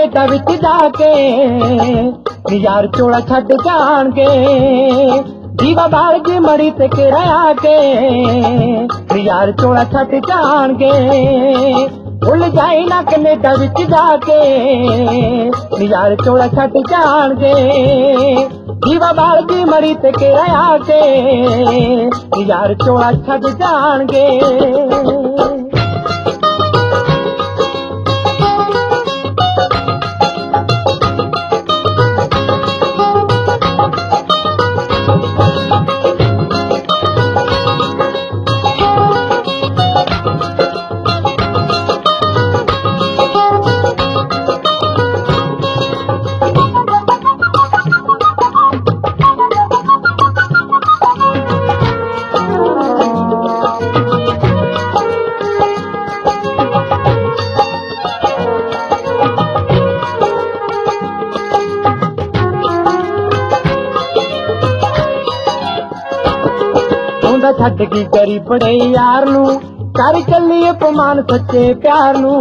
Canada विच जाके यार चोला छड्ड जाणगे दीवा बाल की मड़ी ते किराया के यार चोला छड्ड जाणगे भुल जाई ना कनेडा विच जाके यार चोला छड्ड जाणगे दीवा बाल की मड़ी ते किराया के यार चोला छड्ड जाणगे। छड्ड की करी बड़े यार नू कर चली अपमान सच्चे प्यार नू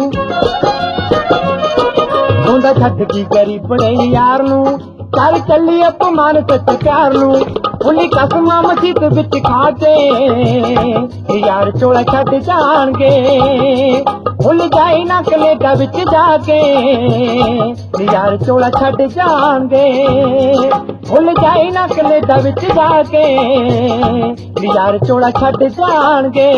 छड्ड की करी बड़े यार नू कर चली अपमान सच्चे प्यार नू उन्हीं कसमां मसीत विच खाते यार चोला छड्ड जाणगे भुल जाई ना कनेडा विच जाके यार चोला छड्ड जाणगे भुल जाई ना कनेडा विच जाके यार चोला छड्ड जाणगे।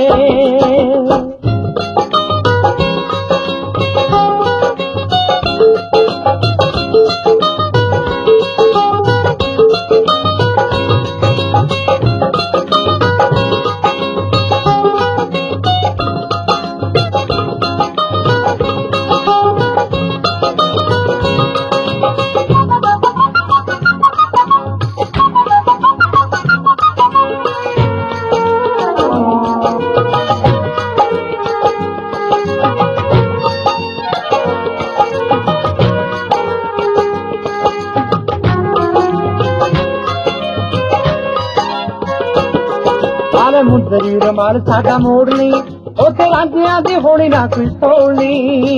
मुंदरी रमाल साडा मोड़नी ओते रांझियां दी होनी ना कोई सोनी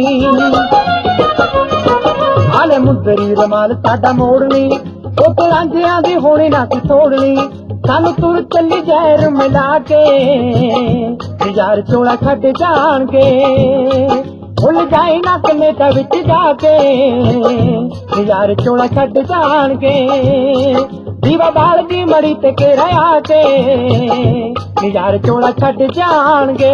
आले मुंदरी रमाल साडा मोड़नी ओते रांझियां दी होनी ना कोई सोनी सानू तुर चली जहर मिला के यार चोला छड्ड जाणगे भुल जाई ना कनेडा विच जाके यार चोला छड्ड जाणगे दीवा बाल की मड़ी ते किराया के यार चोला छड्ड जाणगे।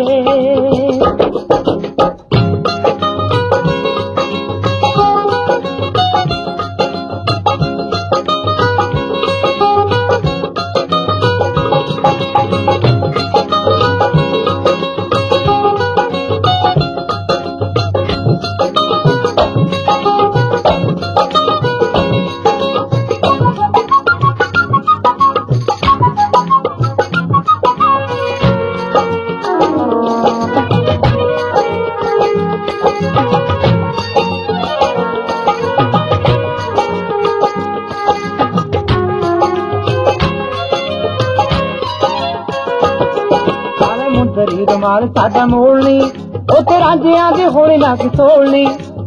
रमाल साडा मोड़नी ओते रांझियां दी होनी ना किसोलनी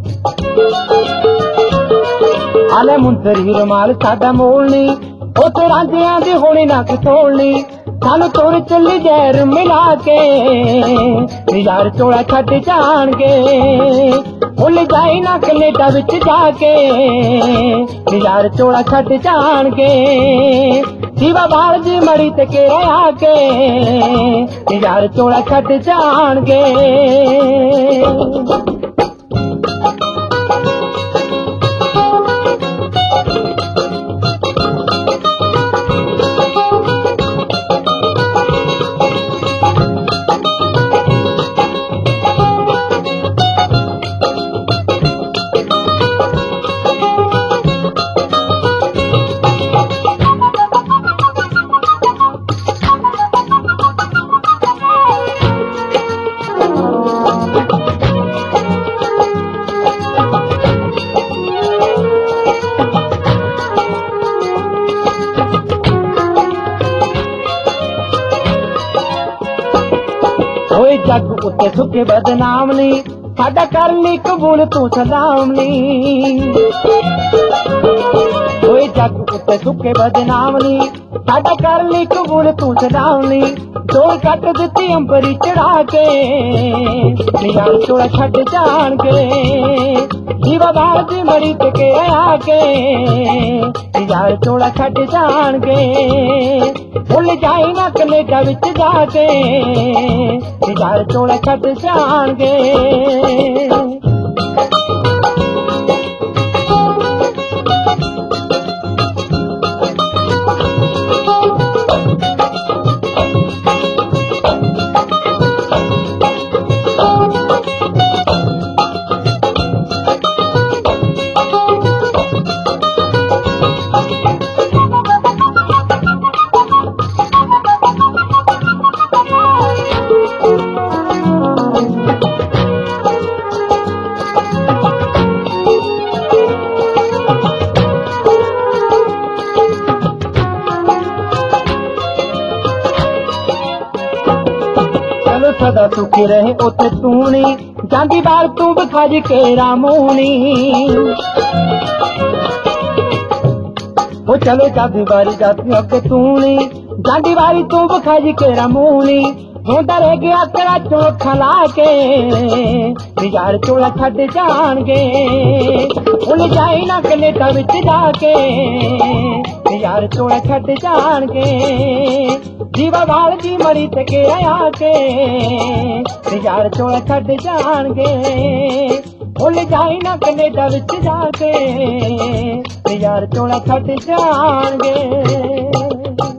आले मुंदरी रमाल साडा मोड़नी ओते रांझियां दी होनी ना किसोलनी सानू तुर चली जहर मिला के यार चोला छड्ड जाणगे भुल जाई ना कनेडा विच जाके यार चोला छड्ड जाणगे दीवा बाल दी मड़ी ते किराया के यार चोला छड्ड जाणगे। जग उत्ते सुखे बदनाम नहीं ਸਾਡਾ ਕਰ ਲਈ ਕਬੂਲ ਤੂੰ ਸਲਾਮ ਨੀ ਓਏ ਜੱਗ ਉੱਤੇ ਸੁੱਕੇ ਬਦਨਾਮ ਨੀ ਸਾਡਾ ਕਰ ਲਈ ਕਬੂਲ ਤੂੰ ਸਲਾਮ ਨੀ ਡੋਰ ਕੱਟ ਦਿੱਤੀ ਅੰਬਰੀ ਚੜਾ ਕੇ ਯਾਰ ਚੋਲਾ ਛੱਡ ਜਾਣਗੇ ਜੀਵਾ ਬਾਲ ਦੀ ਮੜੀ ਤੇ ਕੇ ਆ ਕੇ ਯਾਰ ਚੋਲਾ ਛੱਡ ਜਾਣਗੇ ਭੁੱਲ ਜਾਈ ਨਾ ਕਨੇਡਾ ਵਿੱਚ ਜਾ ਕੇ ਯਾਰ ਚੋਲਾ ਛੱਡ ਜਾਣਗੇ सदा सुखी रहे उथे तू नी जांदी बार तू बखाज के रामूनी ओ चलो जादी बारी जाती अगे तू नी जांदी बारी तू बखाज के रामूनी होंदा रह गया तेरा चोख ला के यार चोला छड्ड जाणगे भुल जाई ना कनेडा विच जाके यार चोला छड्ड जाणगे जीवा बाल जी मरी ते के आया के यार चोला छड्ड जाणगे भुल जाई ना कनेडा विच जाके यार चोला छड्ड जाणगे।